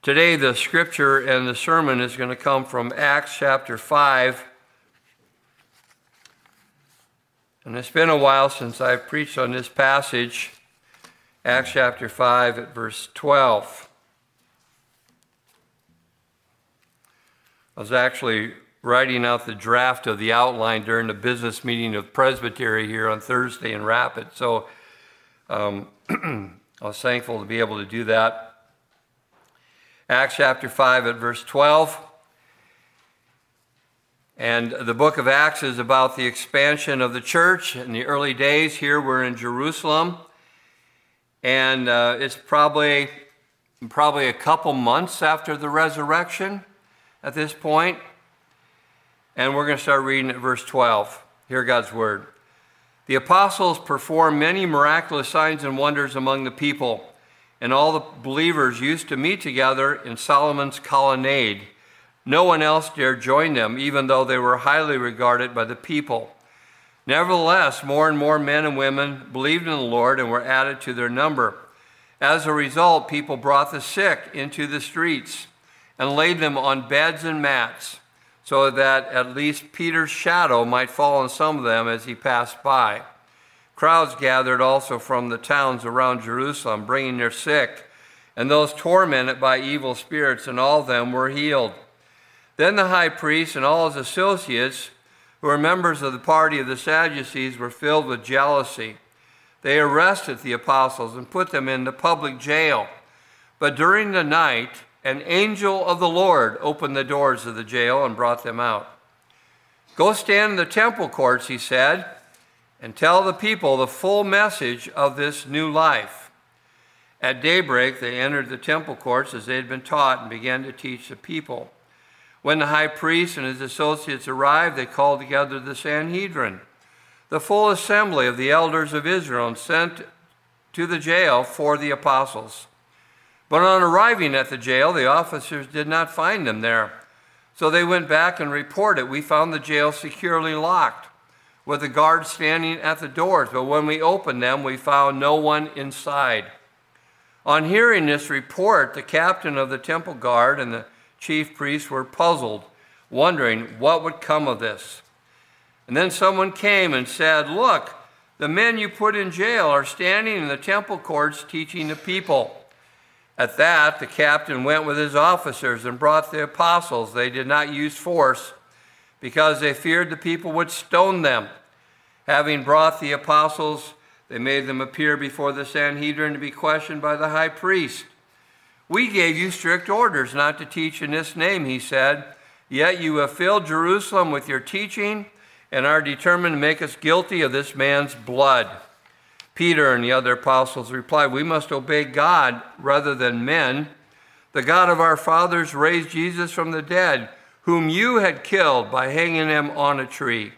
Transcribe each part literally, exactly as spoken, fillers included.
Today, the scripture and the sermon is going to come from Acts chapter five. And it's been a while since I've preached on this passage, Acts chapter five at verse twelve. I was actually writing out the draft of the outline during the business meeting of Presbytery here on Thursday in Rapid. So um, I was thankful to be able to do that. Acts chapter five at verse twelve. And the book of Acts is about the expansion of the church in the early days. Here we're in Jerusalem. And uh, it's probably, probably a couple months after the resurrection at this point. And we're going to start reading at verse twelve. Hear God's word. The apostles performed many miraculous signs and wonders among the people, and all the believers used to meet together in Solomon's colonnade. No one else dared join them, even though they were highly regarded by the people. Nevertheless, more and more men and women believed in the Lord and were added to their number. As a result, people brought the sick into the streets and laid them on beds and mats, so that at least Peter's shadow might fall on some of them as he passed by. Crowds gathered also from the towns around Jerusalem, bringing their sick, and those tormented by evil spirits, and all of them were healed. Then the high priest and all his associates, who were members of the party of the Sadducees, were filled with jealousy. They arrested the apostles and put them in the public jail. But during the night, an angel of the Lord opened the doors of the jail and brought them out. "Go stand in the temple courts," he said, "and tell the people the full message of this new life." At daybreak, they entered the temple courts as they had been taught and began to teach the people. When the high priest and his associates arrived, they called together the Sanhedrin, the full assembly of the elders of Israel, and sent to the jail for the apostles. But on arriving at the jail, the officers did not find them there. So they went back and reported, "We found the jail securely locked, with the guards standing at the doors, but when we opened them, we found no one inside." On hearing this report, the captain of the temple guard and the chief priests were puzzled, wondering what would come of this. And then someone came and said, "Look, the men you put in jail are standing in the temple courts teaching the people." At that, the captain went with his officers and brought the apostles. They did not use force, because they feared the people would stone them. Having brought the apostles, they made them appear before the Sanhedrin to be questioned by the high priest. "We gave you strict orders not to teach in this name," he said, "yet you have filled Jerusalem with your teaching and are determined to make us guilty of this man's blood." Peter and the other apostles replied, "We must obey God rather than men. The God of our fathers raised Jesus from the dead, whom you had killed by hanging him on a tree.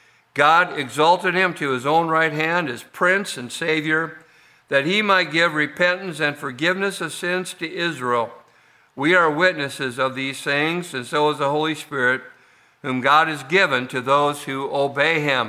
God exalted him to his own right hand as Prince and Savior, that he might give repentance and forgiveness of sins to Israel. We are witnesses of these things, and so is the Holy Spirit, whom God has given to those who obey him."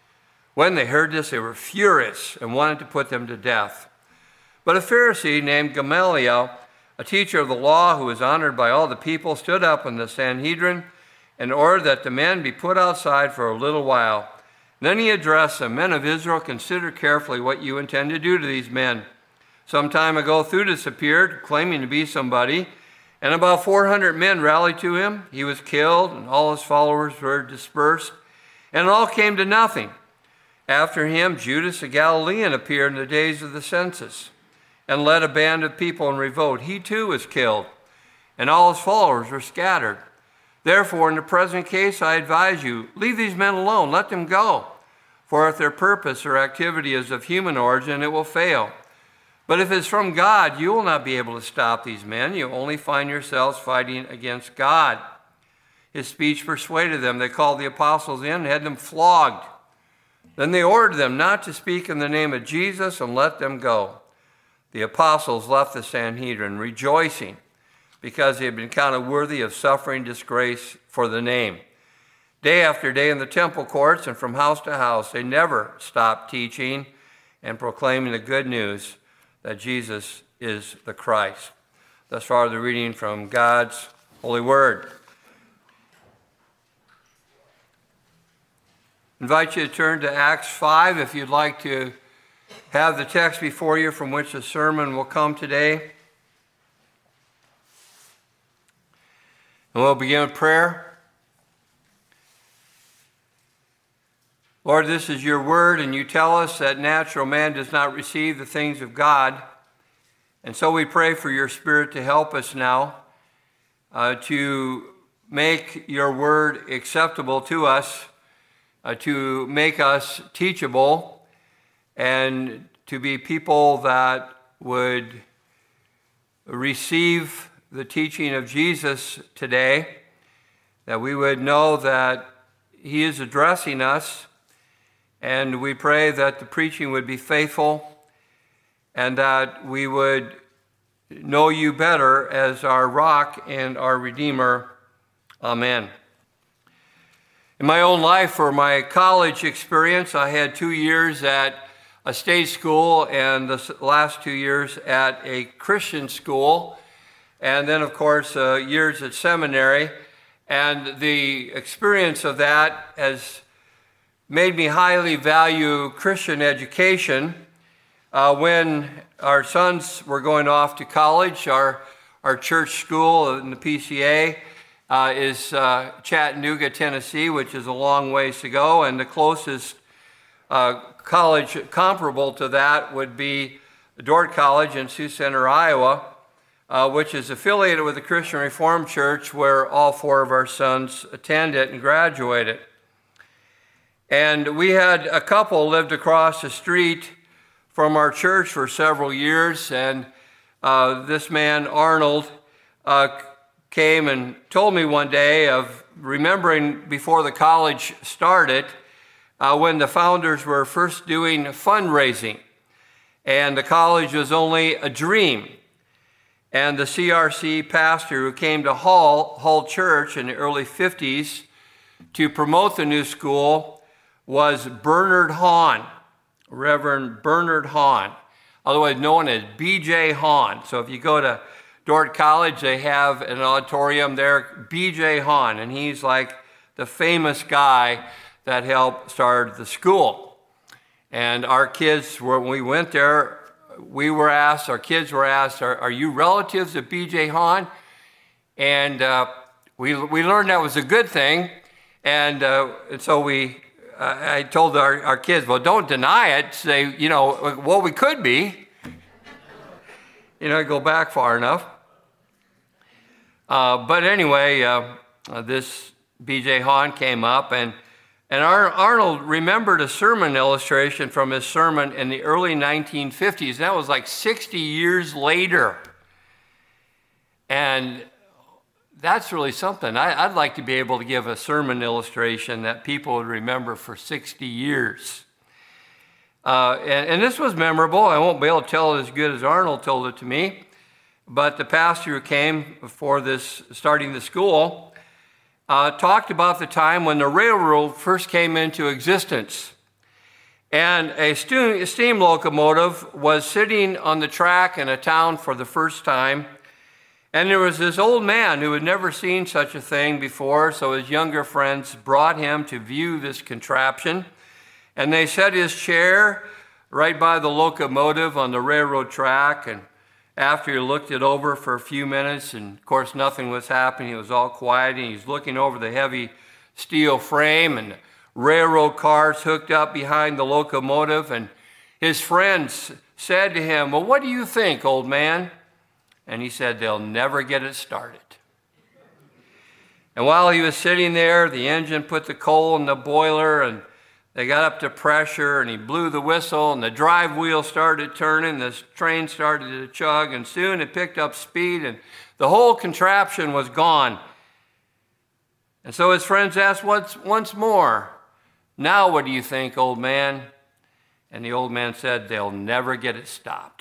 When they heard this, they were furious and wanted to put them to death. But a Pharisee named Gamaliel, a teacher of the law who was honored by all the people, stood up in the Sanhedrin and ordered that the men be put outside for a little while. Then he addressed them, "Men of Israel, consider carefully what you intend to do to these men. Some time ago, Theudas appeared, claiming to be somebody, and about four hundred men rallied to him. He was killed, and all his followers were dispersed, and it all came to nothing. After him, Judas the Galilean appeared in the days of the census and led a band of people in revolt. He too was killed, and all his followers were scattered. Therefore, in the present case, I advise you, leave these men alone, let them go. For if their purpose or activity is of human origin, it will fail. But if it's from God, you will not be able to stop these men. You only find yourselves fighting against God." His speech persuaded them. They called the apostles in and had them flogged. Then they ordered them not to speak in the name of Jesus and let them go. The apostles left the Sanhedrin, rejoicing because they had been counted worthy of suffering disgrace for the name. Day after day in the temple courts and from house to house, they never stopped teaching and proclaiming the good news that Jesus is the Christ. Thus far, the reading from God's holy word. I invite you to turn to Acts five if you'd like to have the text before you from which the sermon will come today. And we'll begin with prayer. Lord, this is your word, and you tell us that natural man does not receive the things of God. And so we pray for your Spirit to help us now uh, to make your word acceptable to us, uh, to make us teachable, and to be people that would receive the teaching of Jesus today, that we would know that he is addressing us, and we pray that the preaching would be faithful and that we would know you better as our rock and our Redeemer. Amen. In my own life, for my college experience, I had two years at a state school and the last two years at a Christian school, and then, of course, uh, years at seminary. And the experience of that has made me highly value Christian education. Uh, when our sons were going off to college, our, our church school in the P C A uh, is uh, Chattanooga, Tennessee, which is a long ways to go, and the closest uh, college comparable to that would be Dordt College in Sioux Center, Iowa, uh, which is affiliated with the Christian Reformed Church, where all four of our sons attended and graduated. And we had a couple lived across the street from our church for several years, and uh, this man, Arnold, uh, came and told me one day of remembering before the college started uh, when the founders were first doing fundraising, and the college was only a dream. And the C R C pastor who came to Hull, Hull Church in the early fifties to promote the new school was Bernard Hahn, Reverend Bernard Hahn, otherwise known as B J Hahn. So if you go to Dordt College, they have an auditorium there, B J Hahn, and he's like the famous guy that helped start the school. And our kids, when we went there, we were asked, our kids were asked, are, are you relatives of B J Hahn? And uh, we, we learned that was a good thing, and, uh, and so we I told our, our kids, well, don't deny it. Say, you know, well, we could be. You know, go back far enough. Uh, but anyway, uh, uh, this B J Hahn came up, and, and Ar- Arnold remembered a sermon illustration from his sermon in the early nineteen fifties. That was like sixty years later. And that's really something. I, I'd like to be able to give a sermon illustration that people would remember for sixty years. Uh, and, and this was memorable. I won't be able to tell it as good as Arnold told it to me. But the pastor who came before this, starting the school, uh, talked about the time when the railroad first came into existence. And a steam locomotive was sitting on the track in a town for the first time. And there was this old man who had never seen such a thing before, so his younger friends brought him to view this contraption. And they set his chair right by the locomotive on the railroad track, and after he looked it over for a few minutes, and of course nothing was happening, it was all quiet, and he's looking over the heavy steel frame and the railroad cars hooked up behind the locomotive, and his friends said to him, well, what do you think, old man? And he said, they'll never get it started. And while he was sitting there, the engine put the coal in the boiler, and they got up to pressure, and he blew the whistle, and the drive wheel started turning, the train started to chug, and soon it picked up speed, and the whole contraption was gone. And so his friends asked once, once more, now what do you think, old man? And the old man said, they'll never get it stopped.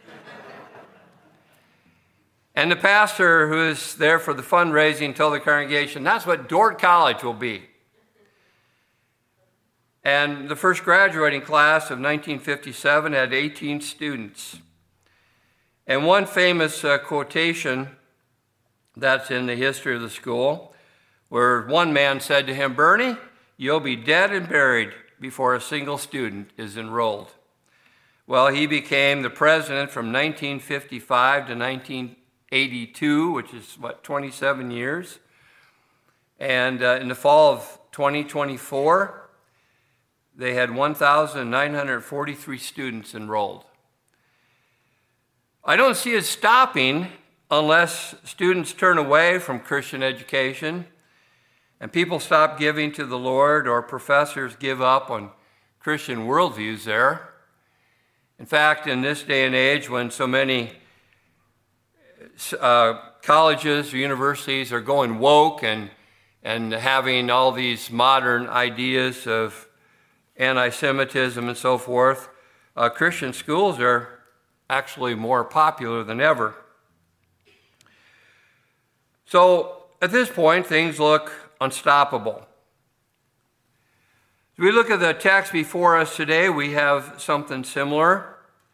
And the pastor who is there for the fundraising told the congregation, that's what Dordt College will be. And the first graduating class of nineteen fifty-seven had eighteen students. And one famous uh, quotation that's in the history of the school, where one man said to him, "Bernie, you'll be dead and buried before a single student is enrolled." Well, he became the president from nineteen fifty-five to nineteen eighty-two, which is, what, twenty-seven years. And uh, in the fall of twenty twenty-four, they had one thousand nine hundred forty-three students enrolled. I don't see it stopping unless students turn away from Christian education and people stop giving to the Lord, or professors give up on Christian worldviews there. In fact, in this day and age when so many uh, colleges or universities are going woke and, and having all these modern ideas of anti-Semitism and so forth, uh, Christian schools are actually more popular than ever. So at this point, things look unstoppable. As we look at the text before us today, we have something similar.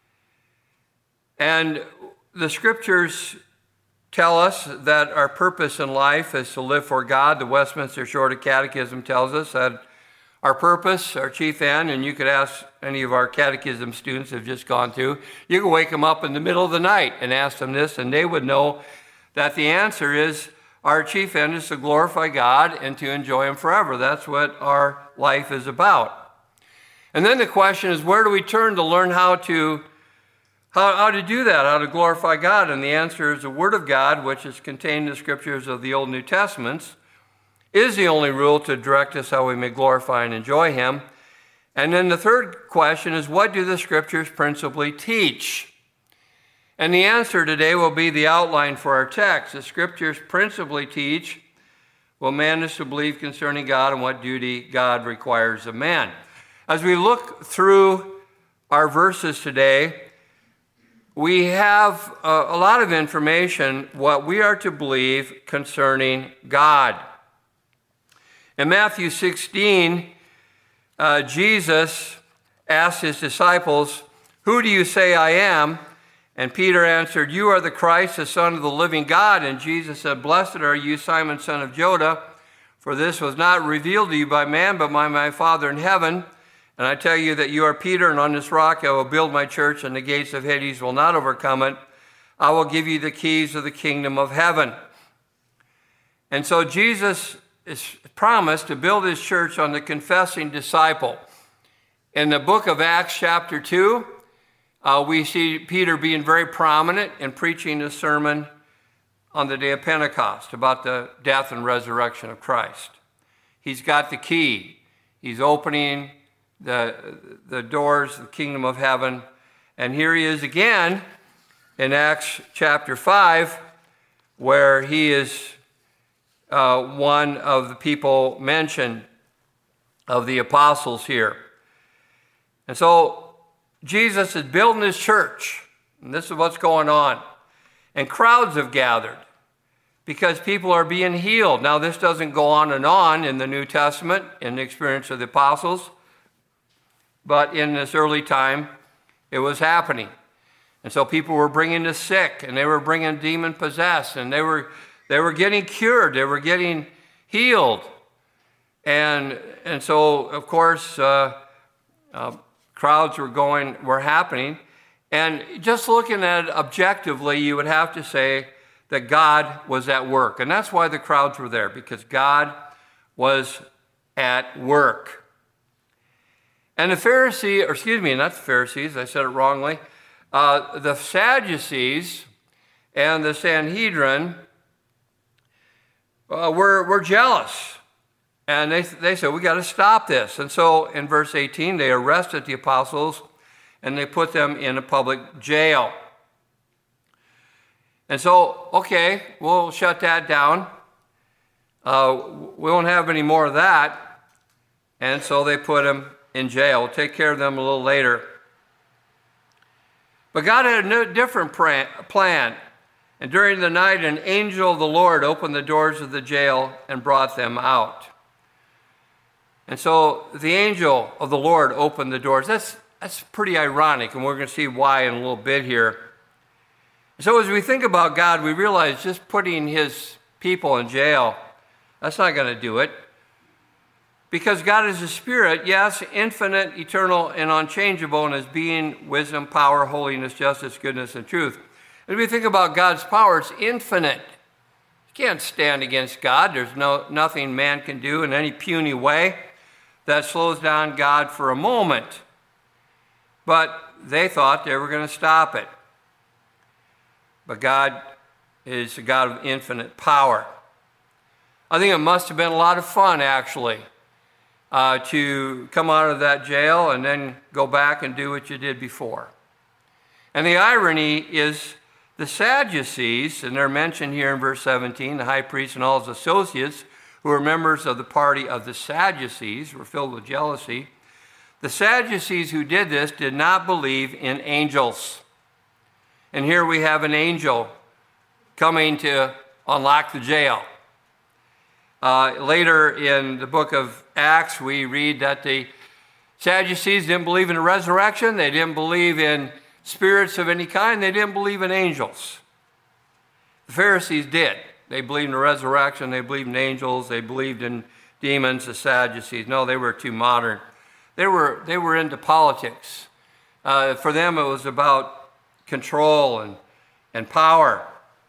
And the scriptures tell us that our purpose in life is to live for God. The Westminster Shorter Catechism tells us that our purpose, our chief end, and you could ask any of our catechism students who have just gone through, you could wake them up in the middle of the night and ask them this, and they would know that the answer is our chief end is to glorify God and to enjoy Him forever. That's what our life is about. And then the question is, where do we turn to learn how to, how, how to do that, how to glorify God? And the answer is the Word of God, which is contained in the scriptures of the Old and New Testaments, is the only rule to direct us how we may glorify and enjoy Him. And then the third question is, what do the scriptures principally teach? And the answer today will be the outline for our text. The scriptures principally teach what man is to believe concerning God and what duty God requires of man. As we look through our verses today, we have a, a lot of information what we are to believe concerning God. In Matthew sixteen, uh, Jesus asked his disciples, "Who do you say I am?" And Peter answered, "You are the Christ, the Son of the living God." And Jesus said, "Blessed are you, Simon, son of Jonah, for this was not revealed to you by man, but by my Father in heaven. And I tell you that you are Peter, and on this rock I will build my church, and the gates of Hades will not overcome it. I will give you the keys of the kingdom of heaven." And so Jesus is promised to build his church on the confessing disciple. In the book of Acts chapter two, uh, we see Peter being very prominent in preaching a sermon on the day of Pentecost about the death and resurrection of Christ. He's got the key. He's opening the, the doors of the kingdom of heaven. And here he is again in Acts chapter five, where he is Uh, one of the people mentioned of the apostles here. And so Jesus is building his church, and this is what's going on. And crowds have gathered because people are being healed. Now, this doesn't go on and on in the New Testament in the experience of the apostles, but in this early time, it was happening. And so people were bringing the sick, and they were bringing demon-possessed, and they were They were getting cured. They were getting healed. And, and so, of course, uh, uh, crowds were going, were happening. And just looking at it objectively, you would have to say that God was at work. And that's why the crowds were there, because God was at work. And the Pharisees, or excuse me, not the Pharisees, I said it wrongly, uh, the Sadducees and the Sanhedrin Uh, we're, we're jealous. And they, they said, we got to stop this. And so in verse eighteen, they arrested the apostles and they put them in a public jail. And so, okay, we'll shut that down. Uh, we won't have any more of that. And so they put them in jail. We'll take care of them a little later. But God had a different plan. And during the night, an angel of the Lord opened the doors of the jail and brought them out. And so the angel of the Lord opened the doors. That's, that's pretty ironic, and we're going to see why in a little bit here. So as we think about God, we realize just putting his people in jail, that's not going to do it. Because God is a spirit, yes, infinite, eternal, and unchangeable in his being, wisdom, power, holiness, justice, goodness, and truth. As we think about God's power, it's infinite. You can't stand against God. There's no nothing man can do in any puny way that slows down God for a moment. But they thought they were going to stop it. But God is a God of infinite power. I think it must have been a lot of fun, actually, uh, to come out of that jail and then go back and do what you did before. And the irony is the Sadducees, and they're mentioned here in verse seventeen, the high priest and all his associates, who were members of the party of the Sadducees, were filled with jealousy. The Sadducees who did this did not believe in angels. And here we have an angel coming to unlock the jail. Uh, later in the book of Acts, we read that the Sadducees didn't believe in the resurrection. They didn't believe in spirits of any kind. They didn't believe in angels. The Pharisees did. They believed in the resurrection. They believed in angels. They believed in demons, the Sadducees. No, they were too modern. They were, they were into politics. Uh, for them, it was about control and, and power.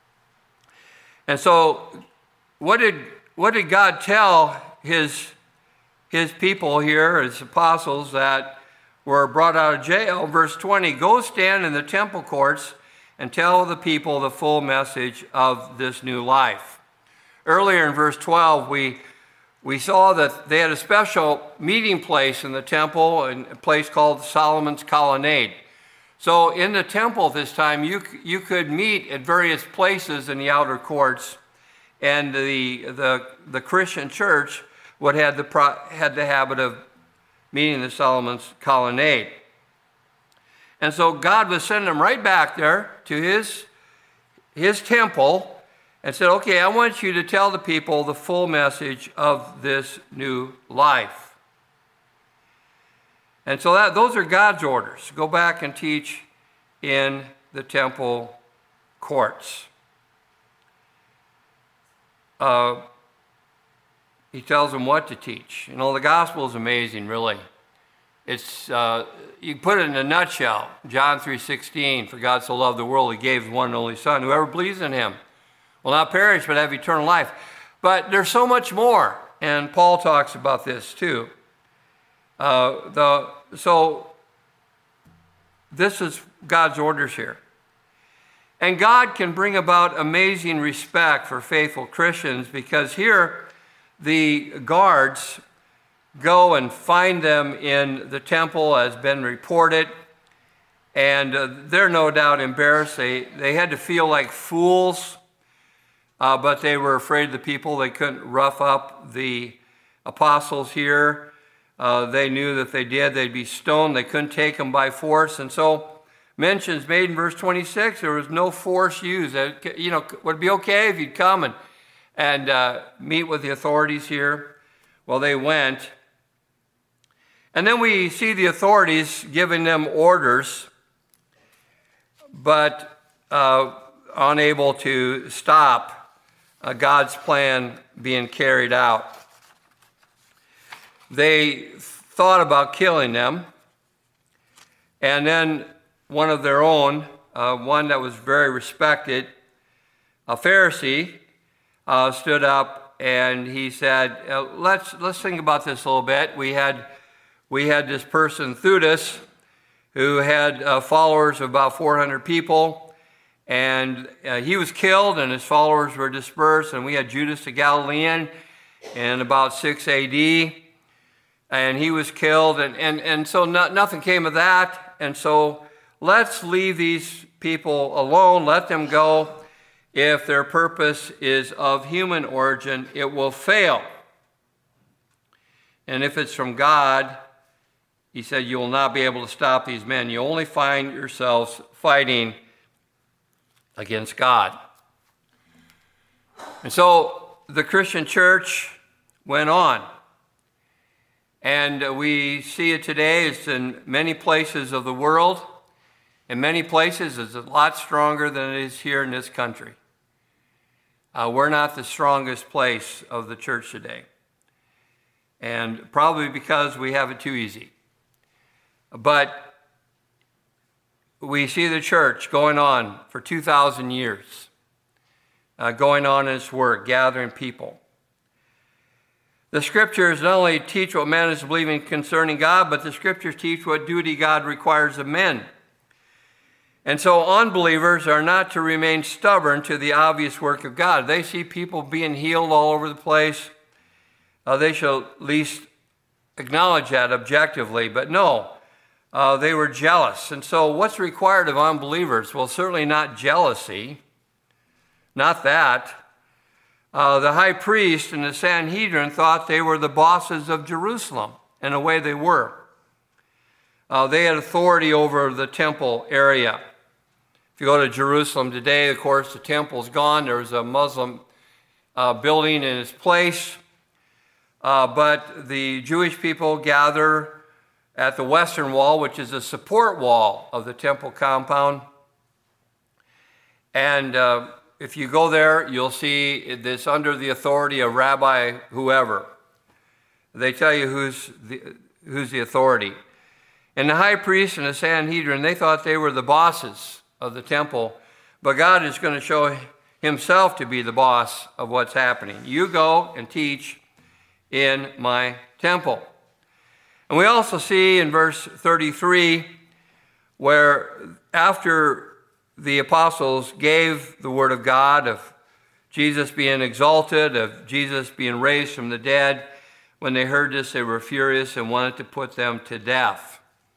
And so what did, what did God tell his, his people here, his apostles that were brought out of jail? Verse twenty, go stand in the temple courts and tell the people the full message of this new life. Earlier in verse twelve, we, we saw that they had a special meeting place in the temple, a place called Solomon's Colonnade. So in the temple this time, you, you could meet at various places in the outer courts, and the, the, the Christian church would have the, pro, had the habit of meeting in the Solomon's Colonnade. And so God was sending them right back there to his, his temple and said, okay, I want you to tell the people the full message of this new life. And so that, those are God's orders. Go back and teach in the temple courts. Uh, he tells them what to teach. You know, the gospel is amazing, really. It's, uh, you put it in a nutshell. John three sixteen, for God so loved the world, he gave his one and only Son. Whoever believes in him will not perish, but have eternal life. But there's so much more, and Paul talks about this too. Uh, the, so this is God's orders here. And God can bring about amazing respect for faithful Christians, because here the guards go and find them in the temple, as been reported, and uh, they're no doubt embarrassed. They, they had to feel like fools, uh, but they were afraid of the people. They couldn't rough up the apostles here. Uh, they knew that if they did, they'd be stoned. They couldn't take them by force. And so mentions made in verse twenty-six, there was no force used. That, you know, would it be okay if you'd come and, and uh, meet with the authorities here? Well, they went. And then we see the authorities giving them orders, but uh, unable to stop uh, God's plan being carried out. They thought about killing them, and then one of their own, uh, one that was very respected, a Pharisee, uh, stood up and he said, uh, let's, let's think about this a little bit. We had, we had this person, Theudas, who had uh, followers of about four hundred people, and uh, he was killed and his followers were dispersed, and we had Judas the Galilean in about six A D, and he was killed, and, and, and so no, nothing came of that. And so let's leave these people alone, let them go. If their purpose is of human origin, it will fail. And if it's from God, he said, you will not be able to stop these men. You only find yourselves fighting against God. And so the Christian church went on. And we see it today. It's in many places of the world. in many places is a lot stronger than it is here in this country. Uh, we're not the strongest place of the church today. And probably because we have it too easy. But we see the church going on for two thousand years, uh, going on in its work, gathering people. The scriptures not only teach what man is believing concerning God, but the scriptures teach what duty God requires of men. And so unbelievers are not to remain stubborn to the obvious work of God. They see people being healed all over the place. Uh, they shall at least acknowledge that objectively. But no, uh, they were jealous. And so what's required of unbelievers? Well, certainly not jealousy. Not that. Uh, the high priest and the Sanhedrin thought they were the bosses of Jerusalem. In a way they were. Uh, they had authority over the temple area. If you go to Jerusalem today, of course, the temple's gone. There's a Muslim uh, building in its place. Uh, but the Jewish people gather at the western wall, which is a support wall of the temple compound. And uh, if you go there, you'll see this under the authority of Rabbi whoever. They tell you who's the, who's the authority. And the high priest and the Sanhedrin, they thought they were the bosses of the temple, but God is going to show himself to be the boss of what's happening. You go and teach in my temple. And we also see in verse thirty-three, where after the apostles gave the word of God, of Jesus being exalted, of Jesus being raised from the dead, when they heard this, they were furious and wanted to put them to death.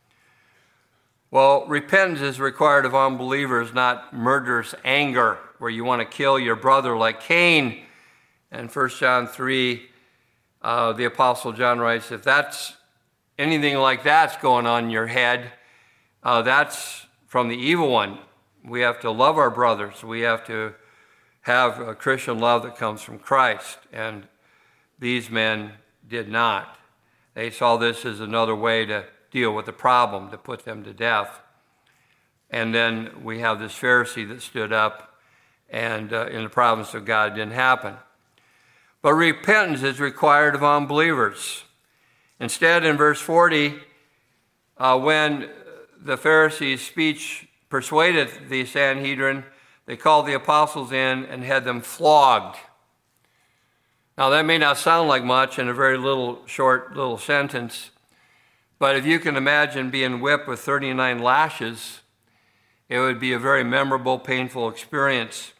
Well, repentance is required of unbelievers, not murderous anger, where you want to kill your brother like Cain. And First John three, uh, the Apostle John writes, if that's anything like that's going on in your head, uh, that's from the evil one. We have to love our brothers. We have to have a Christian love that comes from Christ. And these men did not. They saw this as another way to deal with the problem, to put them to death. And then we have this Pharisee that stood up, and uh, in the providence of God, it didn't happen. But repentance is required of unbelievers. Instead, in verse forty, uh, when the Pharisees' speech persuaded the Sanhedrin, they called the apostles in and had them flogged. Now, that may not sound like much in a very little, short little sentence, but if you can imagine being whipped with thirty-nine lashes, it would be a very memorable, painful experience.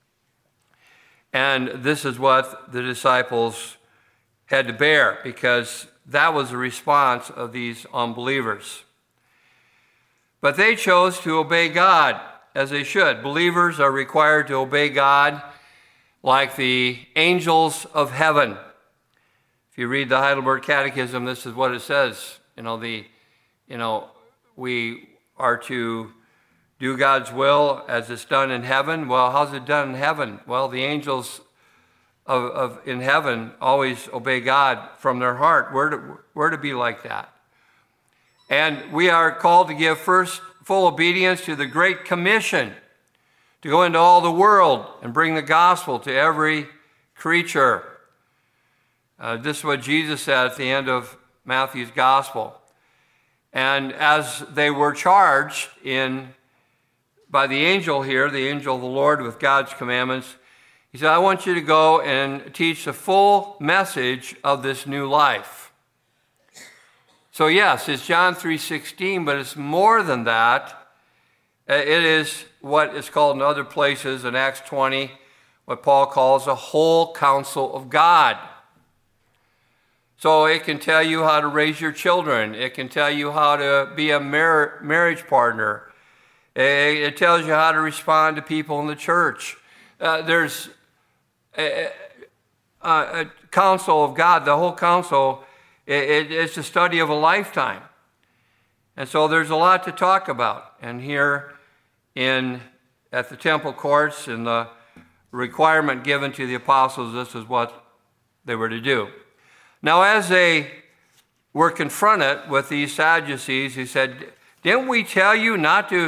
And this is what the disciples had to bear, because that was the response of these unbelievers. But they chose to obey God, as they should. Believers are required to obey God like the angels of heaven. If you read the Heidelberg Catechism, this is what it says. You know, the, you know, we are to do God's will as it's done in heaven. Well, how's it done in heaven? Well, the angels of, of in heaven always obey God from their heart. We're to, we're to be like that. And we are called to give first full obedience to the Great Commission, to go into all the world and bring the gospel to every creature. Uh, this is what Jesus said at the end of Matthew's gospel. And as they were charged in by the angel here, the angel of the Lord with God's commandments, he said, I want you to go and teach the full message of this new life. So yes, it's John three sixteen, but it's more than that. It is what is called in other places in Acts twenty, what Paul calls a whole counsel of God. So it can tell you how to raise your children. It can tell you how to be a mar- marriage partner. It, it tells you how to respond to people in the church. Uh, there's a, a, a counsel of God. The whole counsel, it, it, it's a study of a lifetime. And so there's a lot to talk about. And here in at the temple courts, and the requirement given to the apostles, this is what they were to do. Now, as they were confronted with these Sadducees, he said, didn't we tell you not to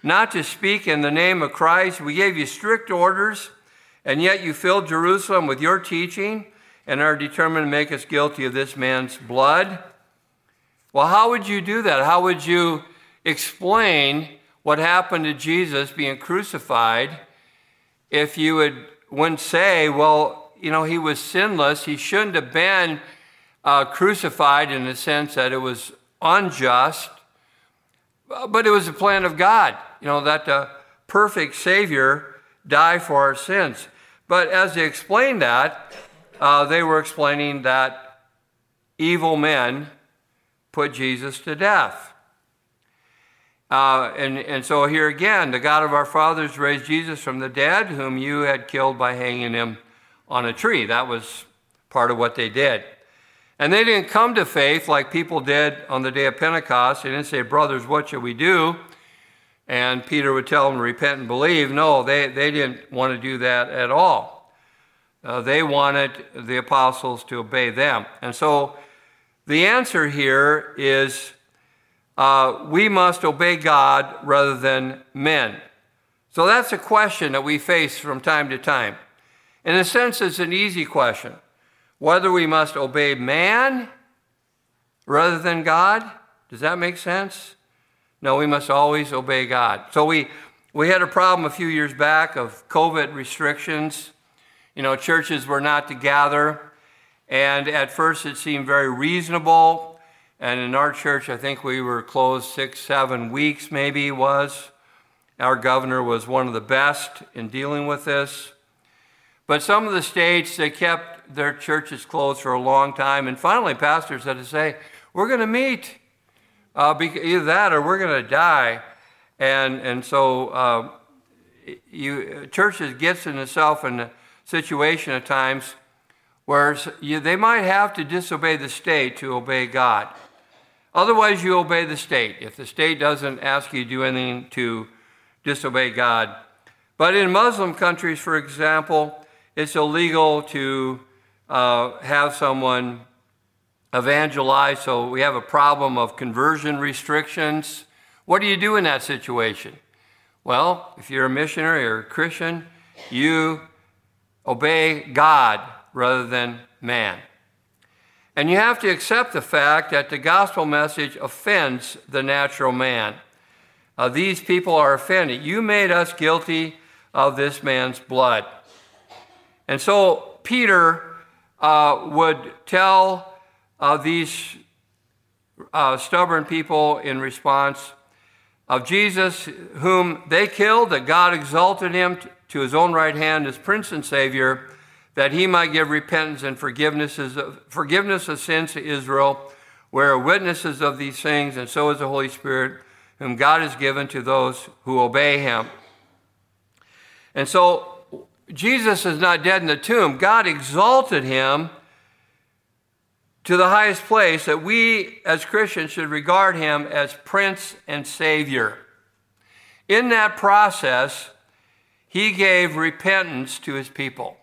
not to speak in the name of Christ? We gave you strict orders, and yet you filled Jerusalem with your teaching and are determined to make us guilty of this man's blood. Well, how would you do that? How would you explain what happened to Jesus being crucified if you would, wouldn't say, well, you know, he was sinless. He shouldn't have been uh, crucified in the sense that it was unjust, but it was the plan of God, you know, that the perfect Savior die for our sins. But as they explained that, uh, they were explaining that evil men put Jesus to death. Uh, and, and so here again, the God of our fathers raised Jesus from the dead, whom you had killed by hanging him on a tree. That was part of what they did. And they didn't come to faith like people did on the day of Pentecost. They didn't say, brothers, what shall we do? And Peter would tell them to repent and believe. No, they, they didn't want to do that at all. Uh, they wanted the apostles to obey them. And so the answer here is uh, we must obey God rather than men. So that's a question that we face from time to time. In a sense, it's an easy question. Whether we must obey man rather than God. Does that make sense? No, we must always obey God. So we, we had a problem a few years back of COVID restrictions. You know, churches were not to gather. And at first it seemed very reasonable. And in our church, I think we were closed six, seven weeks maybe was. Our governor was one of the best in dealing with this. But some of the states, they kept their churches closed for a long time. And finally, pastors had to say, we're going to meet. Uh, either that or we're going to die. And, and so uh, you, churches gets in itself in a situation at times where you, they might have to disobey the state to obey God. Otherwise, you obey the state. If the state doesn't ask you to do anything to disobey God. But in Muslim countries, for example, it's illegal to uh, have someone evangelize, so we have a problem of conversion restrictions. What do you do in that situation? Well, if you're a missionary or a Christian, you obey God rather than man. And you have to accept the fact that the gospel message offends the natural man. Uh, these people are offended. You made us guilty of this man's blood. And so Peter uh, would tell uh, these uh, stubborn people in response of Jesus, whom they killed, that God exalted him to his own right hand as Prince and Savior, that he might give repentance and forgiveness of, forgiveness of sins to Israel. We are witnesses of these things, and so is the Holy Spirit, whom God has given to those who obey him. And so Jesus is not dead in the tomb. God exalted him to the highest place, that we as Christians should regard him as Prince and Savior. In that process, he gave repentance to his people.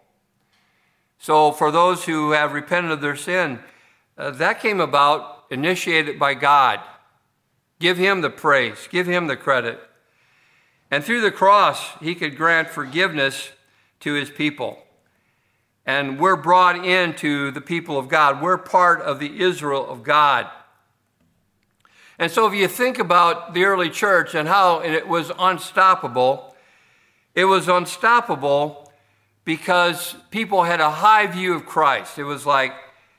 So for those who have repented of their sin, uh, that came about, initiated by God. Give him the praise, give him the credit. And through the cross, he could grant forgiveness to his people. And we're brought into the people of God. We're part of the Israel of God. And so if you think about the early church and how it was unstoppable, it was unstoppable because people had a high view of Christ. It was like,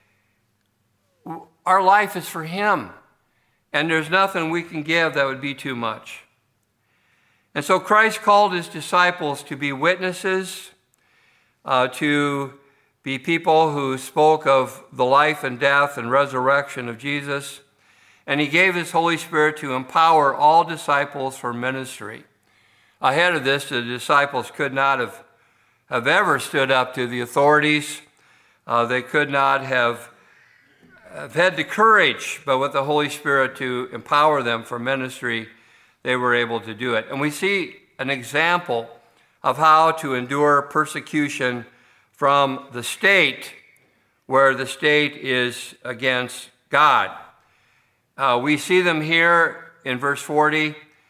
our life is for him, and there's nothing we can give that would be too much. And so Christ called his disciples to be witnesses, uh, to be people who spoke of the life and death and resurrection of Jesus. And he gave his Holy Spirit to empower all disciples for ministry. Ahead of this, the disciples could not have, have ever stood up to the authorities. Uh, they could not have, have had the courage, but with the Holy Spirit to empower them for ministry, they were able to do it. And we see an example of how to endure persecution from the state, where the state is against God. Uh, we see them here in verse forty.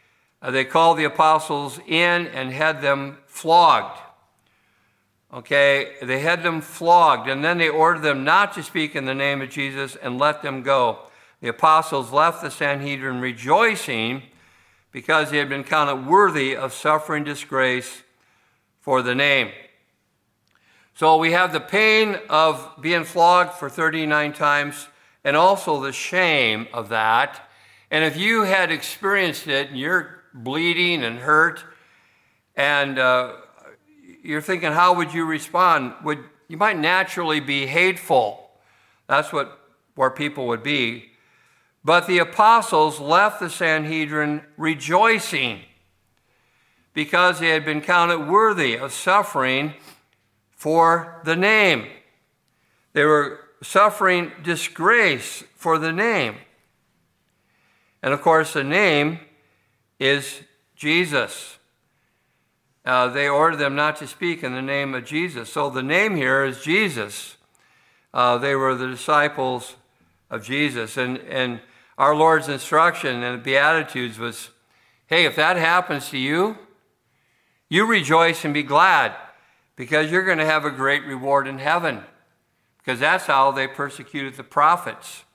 uh, they called the apostles in and had them flogged. Okay, they had them flogged, and then they ordered them not to speak in the name of Jesus and let them go. The apostles left the Sanhedrin rejoicing because they had been counted worthy of suffering disgrace for the name. So we have the pain of being flogged for thirty-nine times and also the shame of that. And if you had experienced it and you're bleeding and hurt and uh, you're thinking, how would you respond? Would you might naturally be hateful. That's what where people would be. But the apostles left the Sanhedrin rejoicing because they had been counted worthy of suffering for the name. They were suffering disgrace for the name. And of course, the name is Jesus. Uh, they ordered them not to speak in the name of Jesus. So the name here is Jesus. Uh, they were the disciples of Jesus. And, and our Lord's instruction in the Beatitudes was, hey, if that happens to you, you rejoice and be glad, because you're going to have a great reward in heaven, because that's how they persecuted the prophets.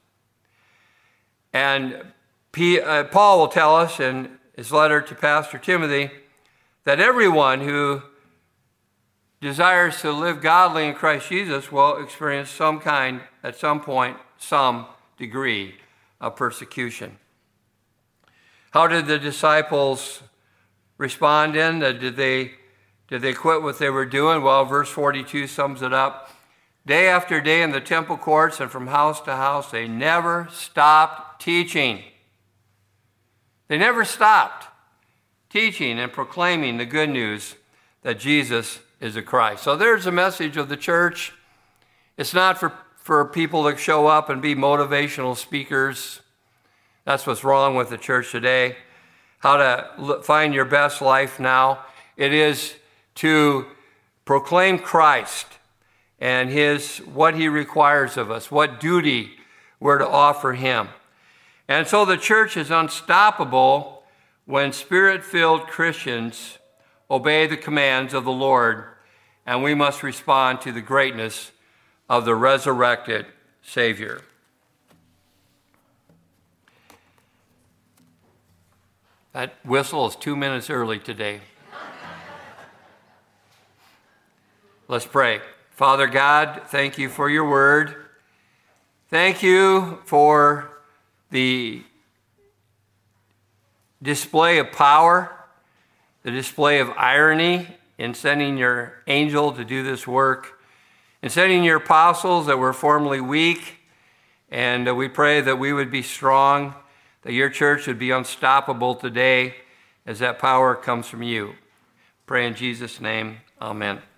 And P, uh, Paul will tell us in his letter to Pastor Timothy that everyone who desires to live godly in Christ Jesus will experience some kind, at some point, some degree of persecution. How did the disciples respond in? Did they, did they quit what they were doing? Well, verse forty-two sums it up. Day after day in the temple courts and from house to house, they never stopped teaching. They never stopped teaching and proclaiming the good news that Jesus is the Christ. So there's a message of the church. It's not for, for people to show up and be motivational speakers. That's what's wrong with the church today. How to find your best life now. It is to proclaim Christ and his what he requires of us, what duty we're to offer him. And so the church is unstoppable when Spirit-filled Christians obey the commands of the Lord, and we must respond to the greatness of the resurrected Savior. That whistle is two minutes early today. Let's pray. Father God, thank you for your word. Thank you for the display of power, the display of irony in sending your angel to do this work, in sending your apostles that were formerly weak, and we pray that we would be strong, that your church would be unstoppable today as that power comes from you. Pray in Jesus' name, amen.